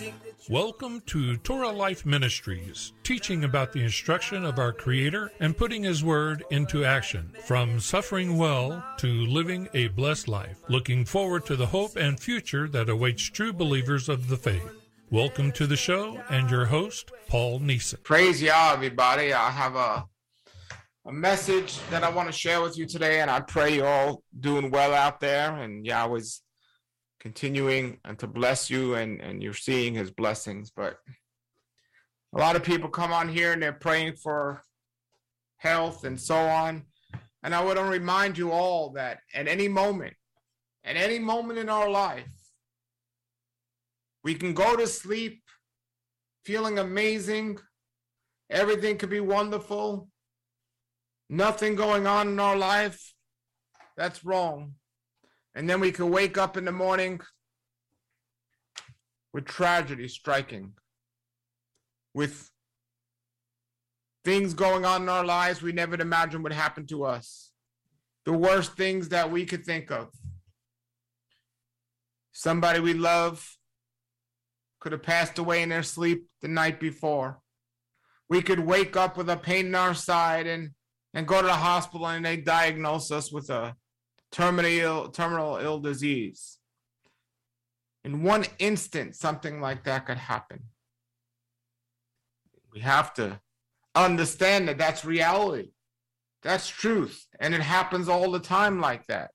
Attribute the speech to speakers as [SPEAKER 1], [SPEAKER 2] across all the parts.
[SPEAKER 1] Welcome to Torah Life Ministries, teaching about the instruction of our Creator and putting His Word into action, from suffering well to living a blessed life, looking forward to the hope and future that awaits true believers of the faith. Welcome to the show and your host, Paul Neeson.
[SPEAKER 2] Praise Yah, everybody. I have a message that I want to share with you today, and I pray you're all doing well out there, and Yahweh's continuing and to bless you, and you're seeing his blessings. But a lot of people come on here and they're praying for health and so on. And I want to remind you all that at any moment in our life, we can go to sleep feeling amazing. Everything could be wonderful. Nothing going on in our life. That's wrong. And then we can wake up in the morning with tragedy striking, with things going on in our lives we never imagined would happen to us. The worst things that we could think of. Somebody we love could have passed away in their sleep the night before. We could wake up with a pain in our side and go to the hospital and they diagnose us with a terminal ill disease. In one instant, something like that could happen. We have to understand that that's reality. That's truth. And it happens all the time like that.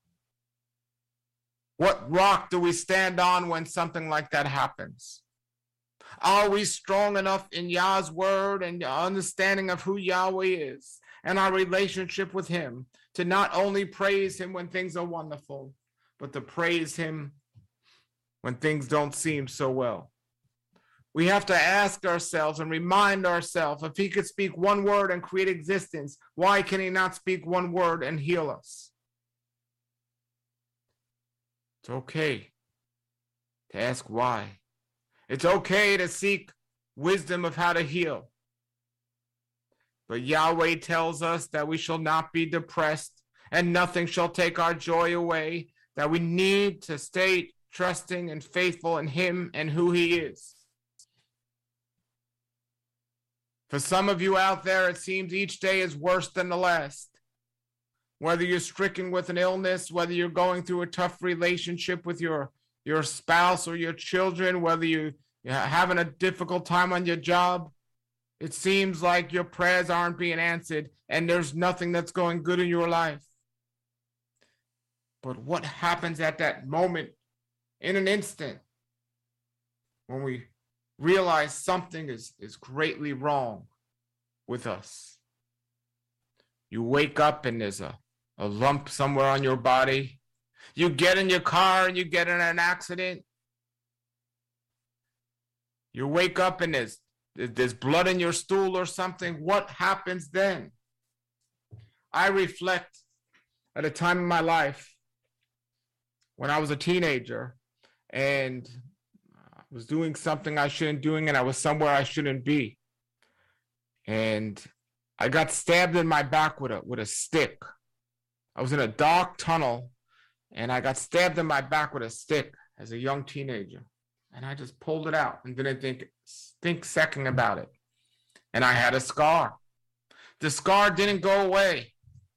[SPEAKER 2] What rock do we stand on when something like that happens? Are we strong enough in Yah's word and understanding of who Yahweh is and our relationship with him to not only praise him when things are wonderful, but to praise him when things don't seem so well? We have to ask ourselves and remind ourselves, if he could speak one word and create existence, why can he not speak one word and heal us? It's okay to ask why. It's okay to seek wisdom of how to heal. But Yahweh tells us that we shall not be depressed and nothing shall take our joy away, that we need to stay trusting and faithful in him and who he is. For some of you out there, it seems each day is worse than the last. Whether you're stricken with an illness, whether you're going through a tough relationship with your spouse or your children, whether you're having a difficult time on your job, it seems like your prayers aren't being answered and there's nothing that's going good in your life. But what happens at that moment, in an instant, when we realize something is greatly wrong with us? You wake up and there's a lump somewhere on your body. You get in your car and you get in an accident. You wake up and there's blood in your stool or something. What happens then? I reflect at a time in my life when I was a teenager and I was doing something I shouldn't doing and I was somewhere I shouldn't be. And I got stabbed in my back with a stick. I was in a dark tunnel and I got stabbed in my back with a stick as a young teenager. And I just pulled it out and didn't think second about it. And I had a scar. The scar didn't go away.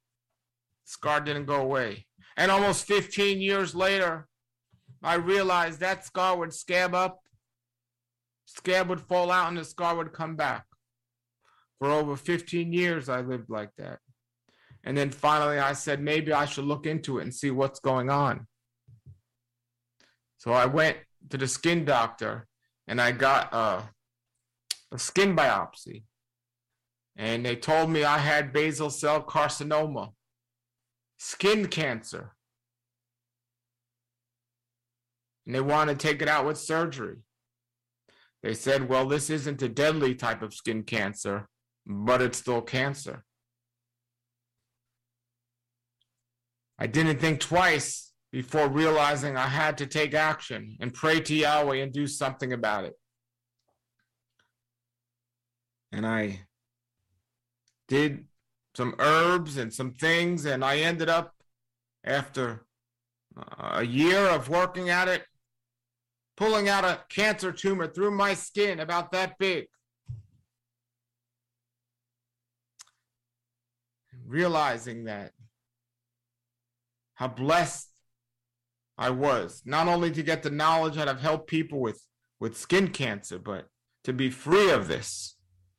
[SPEAKER 2] And almost 15 years later, I realized that scar would scab up, scab would fall out, and the scar would come back. For over 15 years, I lived like that. And then finally, I said, maybe I should look into it and see what's going on. So I went to the skin doctor, and I got a skin biopsy. And they told me I had basal cell carcinoma, skin cancer. And they wanted to take it out with surgery. They said, well, this isn't a deadly type of skin cancer, but it's still cancer. I didn't think twice before realizing I had to take action and pray to Yahweh and do something about it. And I did some herbs and some things, and I ended up, after a year of working at it, pulling out a cancer tumor through my skin about that big. Realizing that, how blessed I was, not only to get the knowledge that I've helped people with skin cancer, but to be free of this.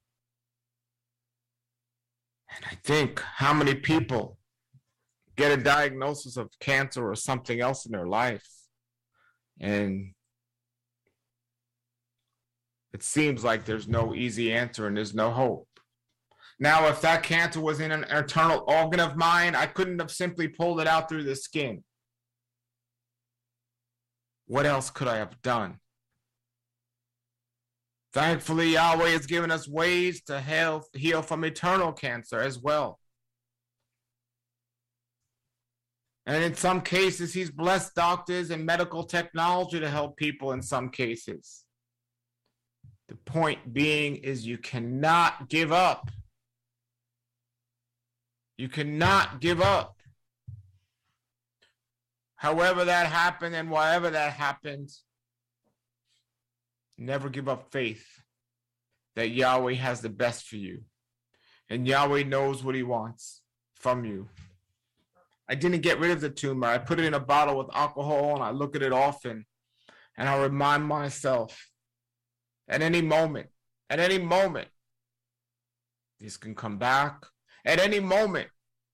[SPEAKER 2] And I think how many people get a diagnosis of cancer or something else in their life, and it seems like there's no easy answer and there's no hope. Now, if that cancer was in an internal organ of mine, I couldn't have simply pulled it out through the skin. What else could I have done? Thankfully, Yahweh has given us ways to heal from eternal cancer as well. And in some cases, he's blessed doctors and medical technology to help people in some cases. The point being is you cannot give up. You cannot give up. However that happened and whatever that happened, never give up faith that Yahweh has the best for you. And Yahweh knows what he wants from you. I didn't get rid of the tumor. I put it in a bottle with alcohol and I look at it often. And I remind myself at any moment, this can come back. At any moment,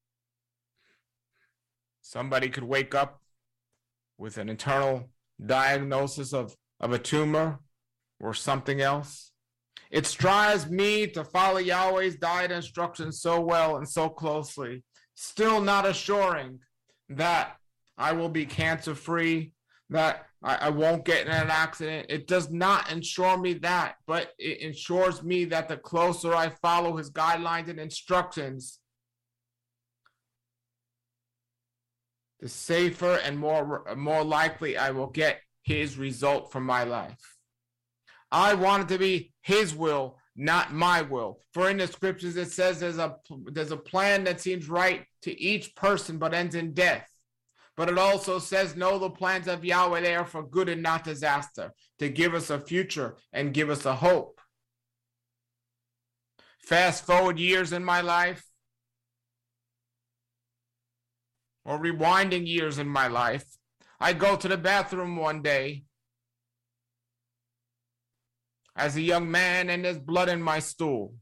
[SPEAKER 2] somebody could wake up with an internal diagnosis of a tumor or something else. It strives me to follow Yahweh's diet instructions so well and so closely, still not assuring that I will be cancer-free, that I won't get in an accident. It does not ensure me that, but it ensures me that the closer I follow his guidelines and instructions, the safer and more likely I will get his result from my life. I want it to be his will, not my will. For in the scriptures it says there's a plan that seems right to each person but ends in death. But it also says, no, the plans of Yahweh, they are for good and not disaster, to give us a future and give us a hope. Fast forward years in my life, or rewinding years in my life, I go to the bathroom one day as a young man and there's blood in my stool.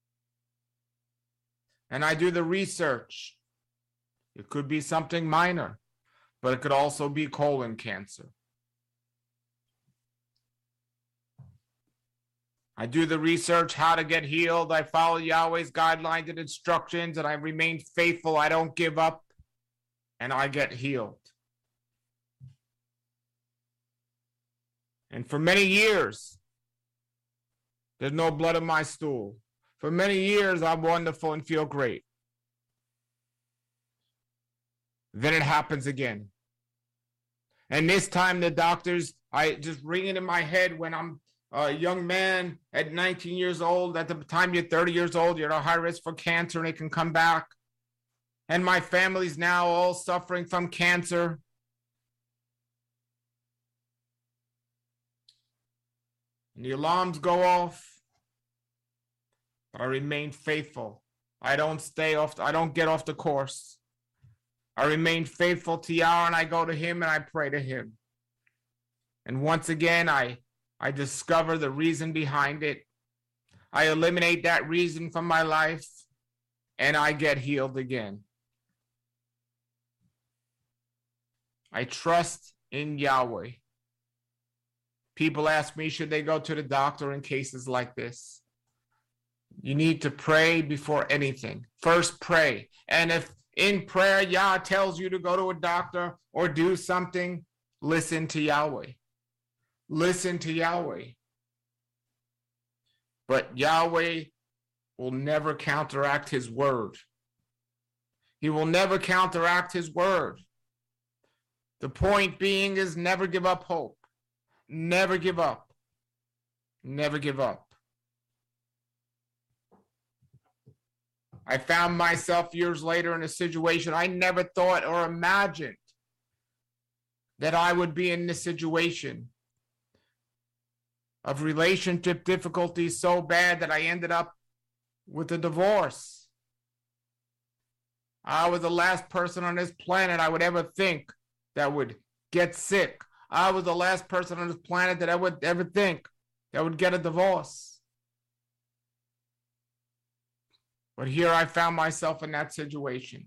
[SPEAKER 2] And I do the research. It could be something minor, but it could also be colon cancer. I do the research, how to get healed. I follow Yahweh's guidelines and instructions, and I remain faithful. I don't give up, and I get healed. And for many years, there's no blood in my stool. For many years, I'm wonderful and feel great. Then it happens again. And this time the doctors, I just ring it in my head when I'm a young man at 19 years old. At the time you're 30 years old, you're at a high risk for cancer and it can come back. And my family's now all suffering from cancer. And the alarms go off. But I remain faithful. I don't get off the course. I remain faithful to Yahweh, and I go to him and I pray to him. And once again, I discover the reason behind it. I eliminate that reason from my life, and I get healed again. I trust in Yahweh. People ask me, should they go to the doctor in cases like this? You need to pray before anything. First, pray. And if in prayer, Yah tells you to go to a doctor or do something, listen to Yahweh. Listen to Yahweh. But Yahweh will never counteract his word. He will never counteract his word. The point being is never give up hope. Never give up. Never give up. I found myself years later in a situation I never thought or imagined that I would be in this situation. of relationship difficulties so bad that I ended up with a divorce. I was the last person on this planet I would ever think that would get sick. I was the last person on this planet that I would ever think that would get a divorce. But here I found myself in that situation.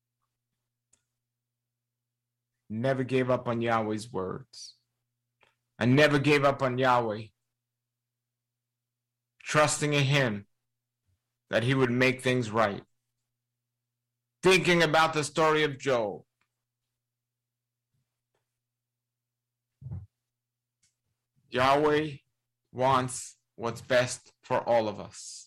[SPEAKER 2] Never gave up on Yahweh's words. I never gave up on Yahweh, trusting in Him that He would make things right. Thinking about the story of Job. Yahweh wants what's best for all of us.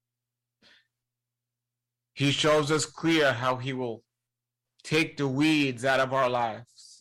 [SPEAKER 2] He shows us clear how He will take the weeds out of our lives.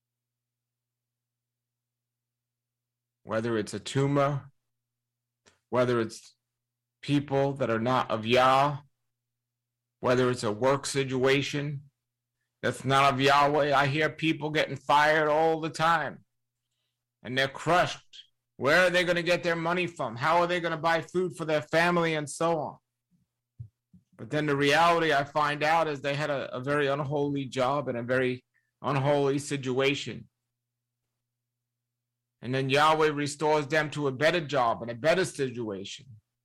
[SPEAKER 2] Whether it's a tumor, whether it's people that are not of Yah, whether it's a work situation that's not of Yahweh. I hear people getting fired all the time, and they're crushed. Where are they going to get their money from? How are they going to buy food for their family and so on? But then the reality I find out is they had a very unholy job and a very unholy situation. And then Yahweh restores them to a better job and a better situation.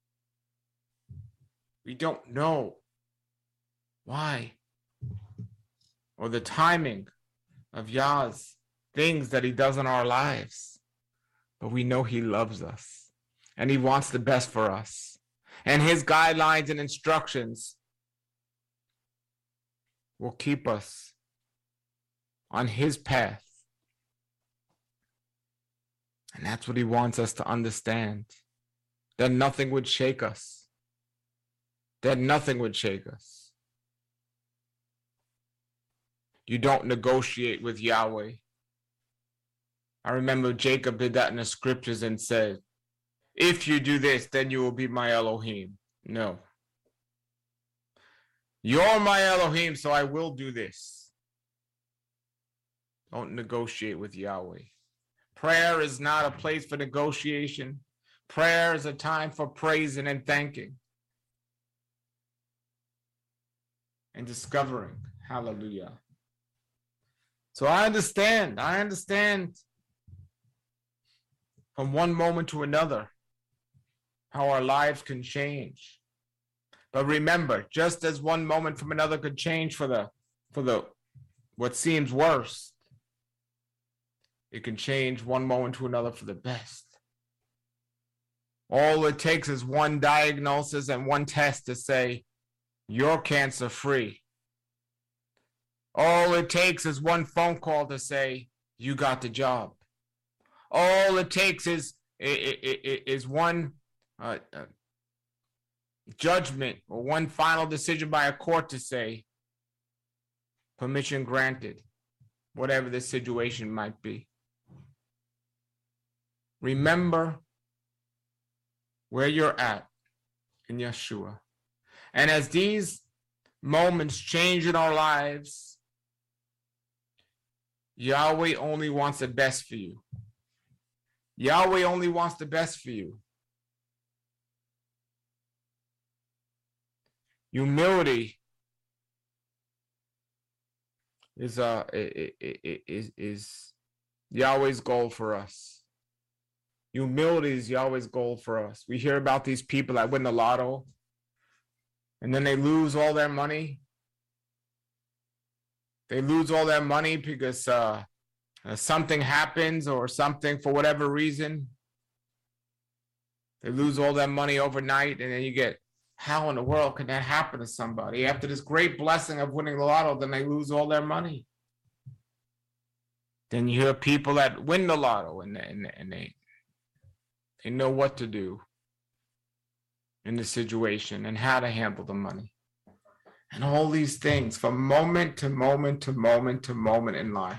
[SPEAKER 2] We don't know why or the timing of Yah's things that He does in our lives. But we know He loves us and He wants the best for us. And His guidelines and instructions will keep us on His path. And that's what He wants us to understand. That nothing would shake us. That nothing would shake us. You don't negotiate with Yahweh. I remember Jacob did that in the scriptures and said, if you do this, then you will be my Elohim. No. You're my Elohim, so I will do this. Don't negotiate with Yahweh. Prayer is not a place for negotiation. Prayer is a time for praising and thanking and discovering. Hallelujah. So I understand from one moment to another how our lives can change. But remember, just as one moment from another could change for the what seems worse, it can change one moment to another for the best. All it takes is one diagnosis and one test to say, you're cancer free. All it takes is one phone call to say, you got the job. All it takes is one judgment or one final decision by a court to say, permission granted, whatever the situation might be. Remember where you're at in Yeshua. And as these moments change in our lives, Yahweh only wants the best for you. Yahweh only wants the best for you. Humility is Yahweh's goal for us. Humility is Yahweh's goal for us. We hear about these people that win the lotto and then they lose all their money. They lose all their money because something happens or something for whatever reason. They lose all their money overnight, and then you get, how in the world can that happen to somebody? After this great blessing of winning the lotto, then they lose all their money. Then you hear people that win the lotto and they know what to do in the situation and how to handle the money. And all these things from moment to moment to moment to moment in life.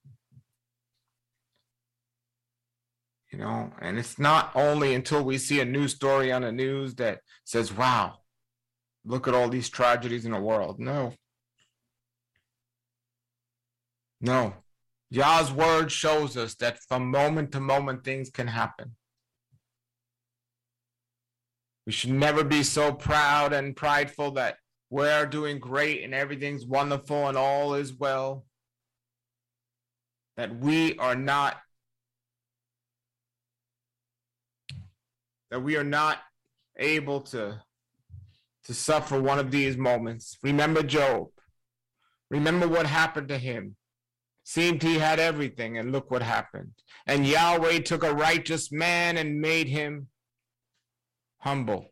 [SPEAKER 2] You know, and it's not only until we see a news story on the news that says, wow, look at all these tragedies in the world. No. Yah's word shows us that from moment to moment things can happen. We should never be so proud and prideful that we're doing great and everything's wonderful and all is well. That we are not able to suffer one of these moments. Remember Job. Remember what happened to him. Seemed he had everything, and look what happened. And Yahweh took a righteous man and made him humble.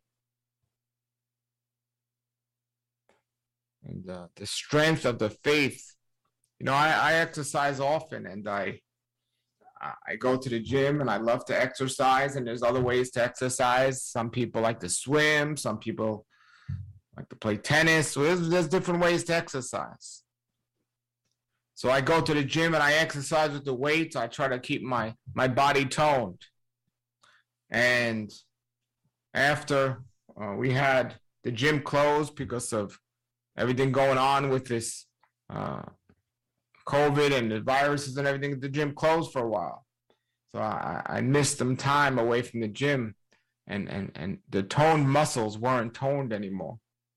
[SPEAKER 2] And the strength of the faith. You know, I exercise often, and I go to the gym, and I love to exercise, and there's other ways to exercise. Some people like to swim. Some people like to play tennis. So there's different ways to exercise. So I go to the gym and I exercise with the weights. I try to keep my body toned. And after we had the gym closed because of everything going on with this COVID and the viruses and everything, the gym closed for a while. So I missed some time away from the gym, and the toned muscles weren't toned anymore.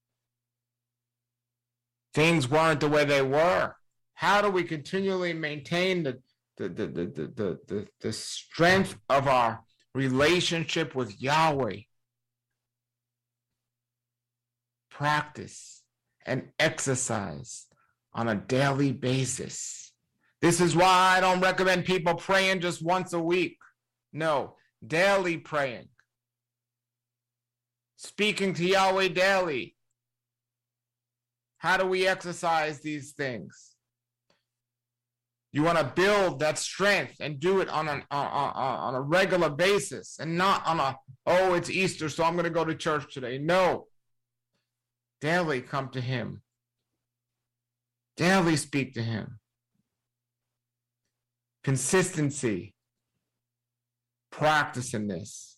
[SPEAKER 2] Things weren't the way they were. How do we continually maintain the strength of our relationship with Yahweh? Practice and exercise on a daily basis. This is why I don't recommend people praying just once a week. No, daily praying. Speaking to Yahweh daily. How do we exercise these things? You want to build that strength and do it on a regular basis, and not on oh, it's Easter, so I'm going to go to church today. No. Daily come to him. Daily speak to him. Consistency. Practicing this.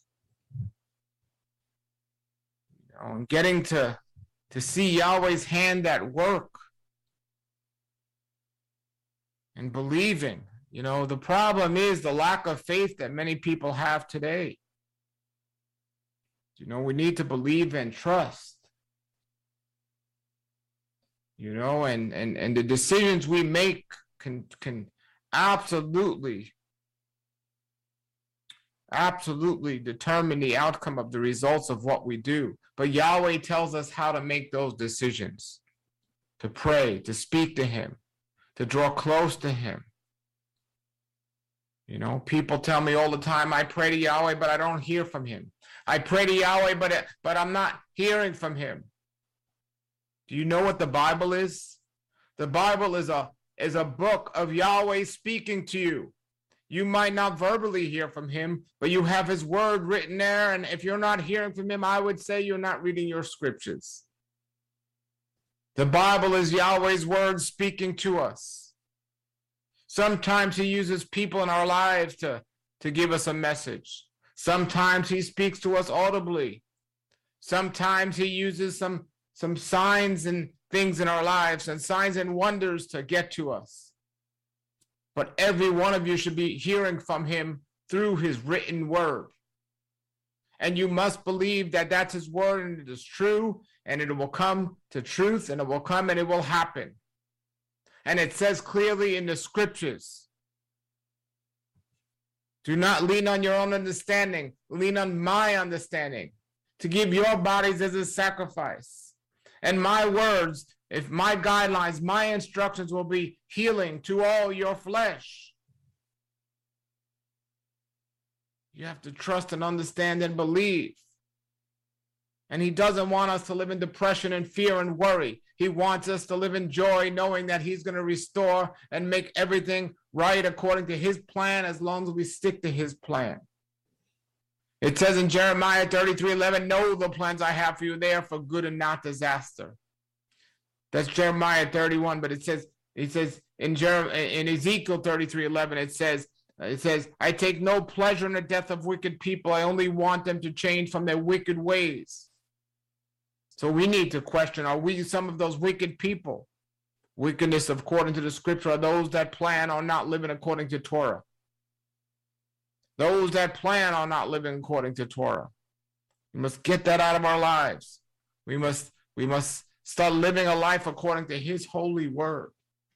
[SPEAKER 2] You know, and getting to see Yahweh's hand at work. And believing. You know, the problem is the lack of faith that many people have today. You know, we need to believe and trust. You know, and the decisions we make can absolutely determine the outcome of the results of what we do. But Yahweh tells us how to make those decisions. To pray, to speak to him, to draw close to him. You know, people tell me all the time, I pray to Yahweh, but I don't hear from him. I pray to Yahweh, but I'm not hearing from him. Do you know what the Bible is? The Bible is a book of Yahweh speaking to you. You might not verbally hear from him, but you have his word written there. And if you're not hearing from him, I would say you're not reading your scriptures. The Bible is Yahweh's word speaking to us. Sometimes he uses people in our lives to give us a message. Sometimes he speaks to us audibly. Sometimes he uses some signs and things in our lives and signs and wonders to get to us. But every one of you should be hearing from him through his written word. And you must believe that that's his word and it is true, and it will come to truth, and it will come and it will happen. And it says clearly in the scriptures, do not lean on your own understanding, lean on my understanding, to give your bodies as a sacrifice. And my words, if my guidelines, my instructions will be healing to all your flesh. You have to trust and understand and believe. And he doesn't want us to live in depression and fear and worry. He wants us to live in joy, knowing that he's going to restore and make everything right according to his plan, as long as we stick to his plan. It says in Jeremiah 33:11, know the plans I have for you. They are for good and not disaster. That's Jeremiah 31, but it says in Ezekiel 33:11, it says, I take no pleasure in the death of wicked people. I only want them to change from their wicked ways. So we need to question, are we some of those wicked people? Wickedness, according to the scripture, are those that plan on not living according to Torah. Those that plan on not living according to Torah. We must get that out of our lives. We must start living a life according to his holy word.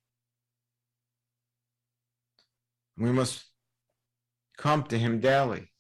[SPEAKER 2] We must come to him daily.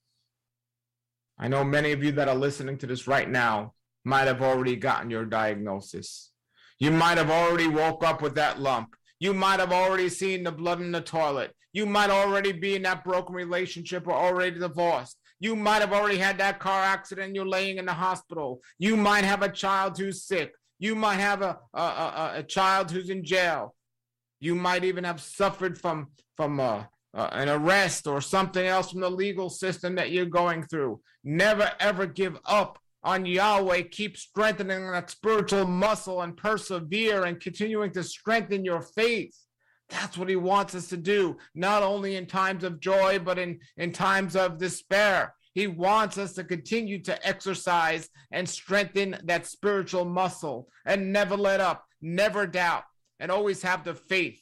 [SPEAKER 2] I know many of you that are listening to this right now might have already gotten your diagnosis. You might have already woke up with that lump. You might have already seen the blood in the toilet. You might already be in that broken relationship or already divorced. You might have already had that car accident and you're laying in the hospital. You might have a child who's sick. You might have a child who's in jail. You might even have suffered from an arrest or something else from the legal system that you're going through. Never, ever give up on Yahweh. Keep strengthening that spiritual muscle and persevere and continuing to strengthen your faith. That's what he wants us to do, not only in times of joy, but in times of despair. He wants us to continue to exercise and strengthen that spiritual muscle and never let up, never doubt, and always have the faith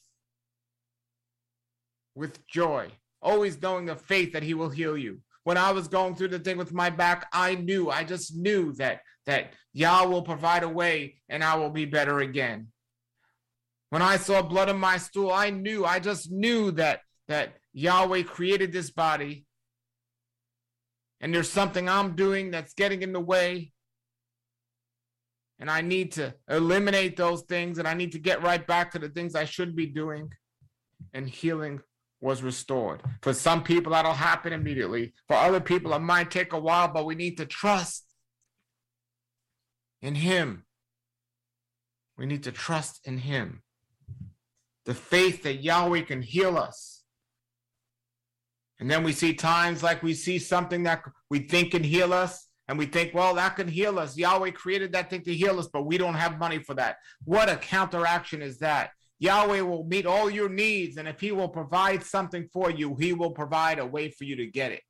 [SPEAKER 2] with joy, always knowing the faith that he will heal you. When I was going through the thing with my back, I just knew that Yah will provide a way and I will be better again. When I saw blood in my stool, I just knew that Yahweh created this body and there's something I'm doing that's getting in the way. And I need to eliminate those things and I need to get right back to the things I should be doing. And healing was restored. For some people, that'll happen immediately. For other people, it might take a while, but we need to trust in him. We need to trust in him. The faith that Yahweh can heal us. And then we see times like we see something that we think can heal us, and we think, well, that can heal us. Yahweh created that thing to heal us, but we don't have money for that. What a counteraction is that? Yahweh will meet all your needs, and if he will provide something for you, he will provide a way for you to get it.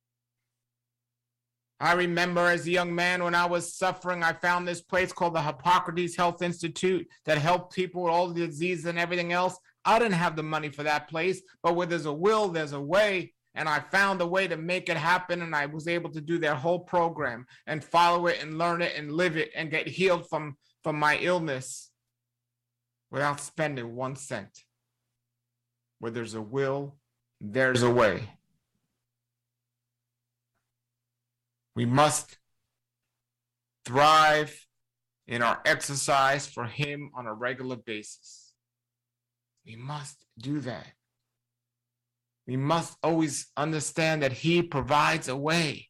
[SPEAKER 2] I remember as a young man when I was suffering, I found this place called the Hippocrates Health Institute that helped people with all the diseases and everything else. I didn't have the money for that place, but where there's a will, there's a way. And I found a way to make it happen, and I was able to do their whole program and follow it and learn it and live it and get healed from my illness without spending 1 cent. Where there's a will, there's a way. We must thrive in our exercise for him on a regular basis. We must do that. We must always understand that he provides a way.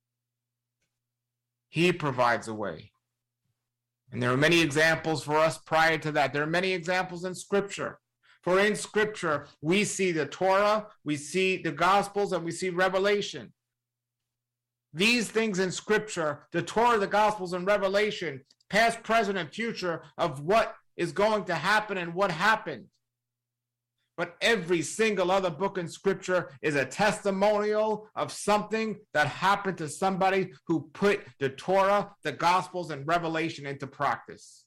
[SPEAKER 2] He provides a way. And there are many examples for us prior to that. There are many examples in Scripture. For in Scripture, we see the Torah, we see the Gospels, and we see Revelation. These things in Scripture, the Torah, the Gospels, and Revelation, past, present, and future of what is going to happen and what happened. But every single other book in Scripture is a testimonial of something that happened to somebody who put the Torah, the Gospels, and Revelation into practice.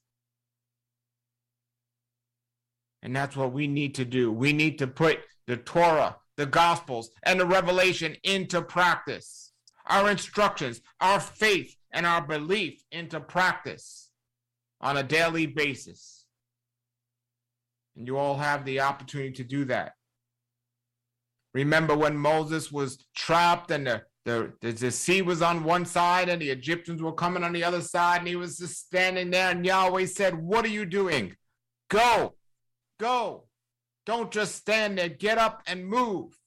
[SPEAKER 2] And that's what we need to do. We need to put the Torah, the Gospels, and the Revelation into practice. Our instructions, our faith, and our belief into practice on a daily basis. And you all have the opportunity to do that. Remember when Moses was trapped and the sea was on one side and the Egyptians were coming on the other side, and he was just standing there, and Yahweh said, "What are you doing? Go, go. Don't just stand there. Get up and move.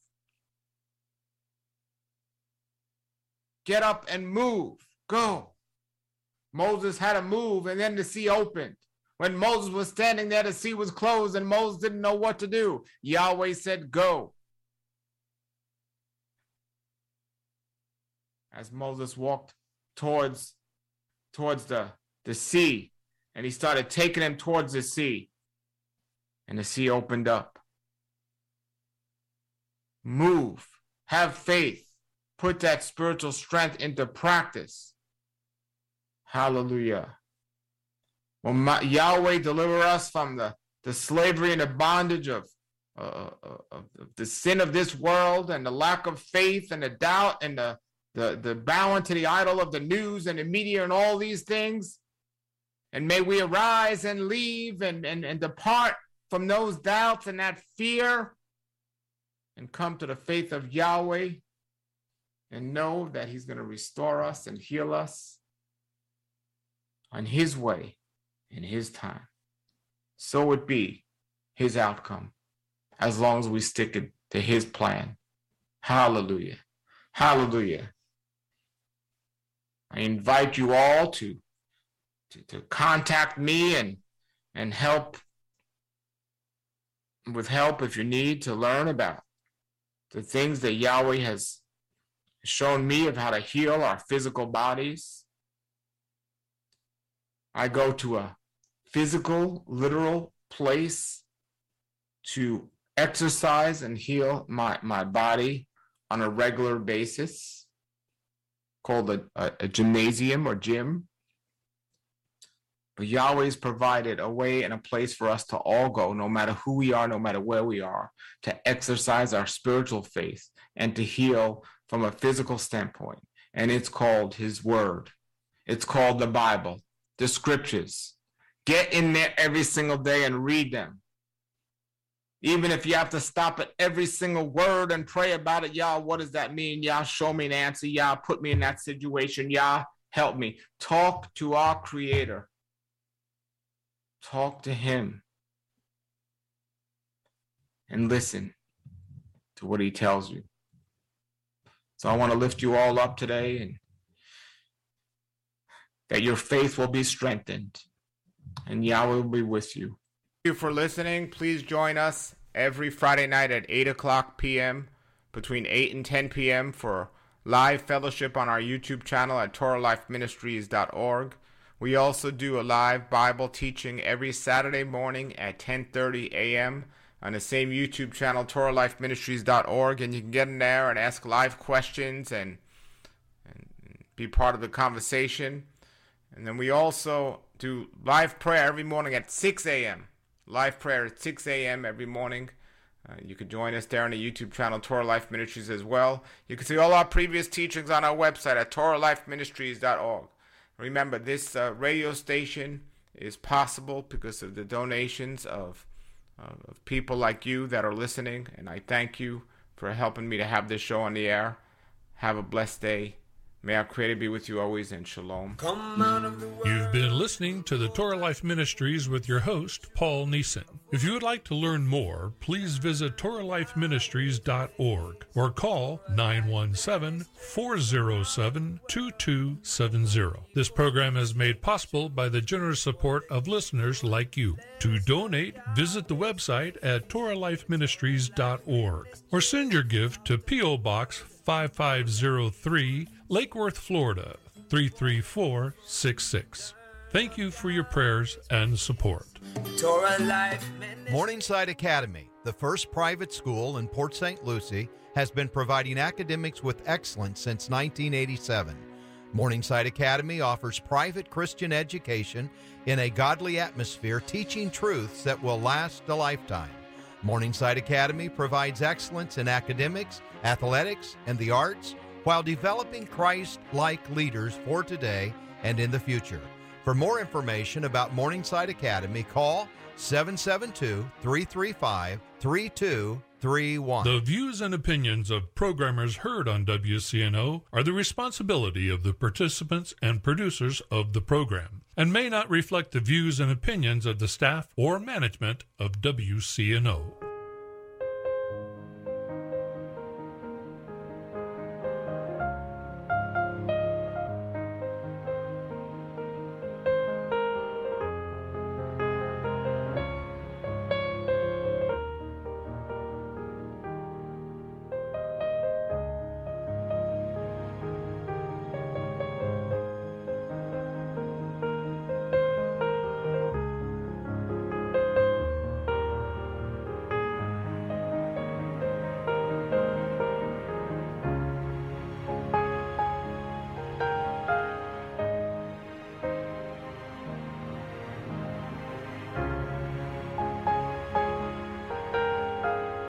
[SPEAKER 2] Get up and move. Go." Moses had to move, and then the sea opened. When Moses was standing there, the sea was closed, and Moses didn't know what to do. Yahweh said, "Go." As Moses walked towards the sea, and he started taking him towards the sea, and the sea opened up. Move. Have faith. Put that spiritual strength into practice. Hallelujah. Will Yahweh deliver us from the slavery and the bondage of the sin of this world and the lack of faith and the doubt and the bowing to the idol of the news and the media and all these things. And may we arise and leave and depart from those doubts and that fear and come to the faith of Yahweh and know that he's going to restore us and heal us on his way, in his time. So it be his outcome, as long as we stick it to his plan. Hallelujah. Hallelujah. I invite you all to contact me and help if you need to learn about the things that Yahweh has shown me of how to heal our physical bodies. I go to a physical, literal place to exercise and heal my body on a regular basis, called a gymnasium or gym. But Yahweh's provided a way and a place for us to all go, no matter who we are, no matter where we are, to exercise our spiritual faith and to heal from a physical standpoint. And it's called his word. It's called the Bible, the scriptures. Get in there every single day and read them. Even if you have to stop at every single word and pray about it, Yah, what does that mean? Yah, show me an answer. Yah, put me in that situation. Yah, help me. Talk to our Creator. Talk to him. And listen to what he tells you. So I want to lift you all up today, and that your faith will be strengthened and Yahweh will be with you. Thank you for listening. Please join us every Friday night at 8 o'clock p.m. between 8 and 10 p.m. for live fellowship on our YouTube channel at TorahLifeMinistries.org. We also do a live Bible teaching every Saturday morning at 10:30 a.m. on the same YouTube channel, TorahLifeMinistries.org, and you can get in there and ask live questions and be part of the conversation. And then we also do live prayer every morning at 6 a.m. Live prayer at 6 a.m. every morning. You can join us there on the YouTube channel, Torah Life Ministries, as well. You can see all our previous teachings on our website at TorahLifeMinistries.org. Remember, this radio station is possible because of the donations of people like you that are listening, and I thank you for helping me to have this show on the air. Have a blessed day. May our Creator be with you always, and shalom.
[SPEAKER 1] You've been listening to the Torah Life Ministries with your host, Paul Neeson. If you would like to learn more, please visit TorahLifeMinistries.org or call 917-407-2270. This program is made possible by the generous support of listeners like you. To donate, visit the website at TorahLifeMinistries.org or send your gift to P.O. Box 5503, Lake Worth, Florida, 33466. Thank you for your prayers and support.
[SPEAKER 3] Morningside Academy, the first private school in Port St. Lucie, has been providing academics with excellence since 1987. Morningside Academy offers private Christian education in a godly atmosphere, teaching truths that will last a lifetime. Morningside Academy provides excellence in academics, athletics, and the arts, while developing Christ-like leaders for today and in the future. For more information about Morningside Academy, call 772-335-3231.
[SPEAKER 1] The views and opinions of programmers heard on WCNO are the responsibility of the participants and producers of the program, and may not reflect the views and opinions of the staff or management of WCNO.